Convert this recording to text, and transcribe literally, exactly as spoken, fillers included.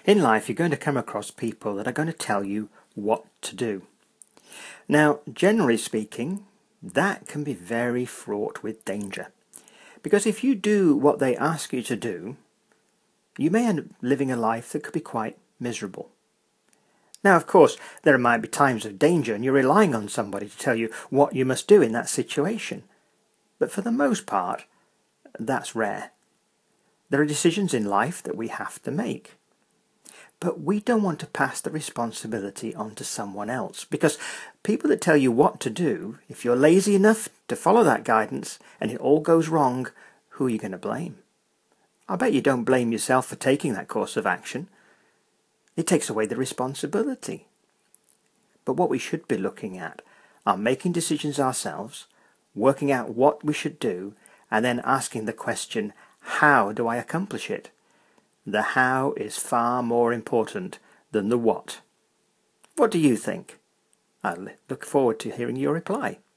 In life, you're going to come across people that are going to tell you what to do. Now, generally speaking, that can be very fraught with danger. Because if you do what they ask you to do, you may end up living a life that could be quite miserable. Now, of course, there might be times of danger and you're relying on somebody to tell you what you must do in that situation. But for the most part, that's rare. There are decisions in life that we have to make. But we don't want to pass the responsibility on to someone else, because people that tell you what to do, if you're lazy enough to follow that guidance and it all goes wrong, who are you going to blame? I bet you don't blame yourself for taking that course of action. It takes away the responsibility. But what we should be looking at are making decisions ourselves, working out what we should do, and then asking the question, how do I accomplish it? The how is far more important than the what. What do you think? I look forward to hearing your reply.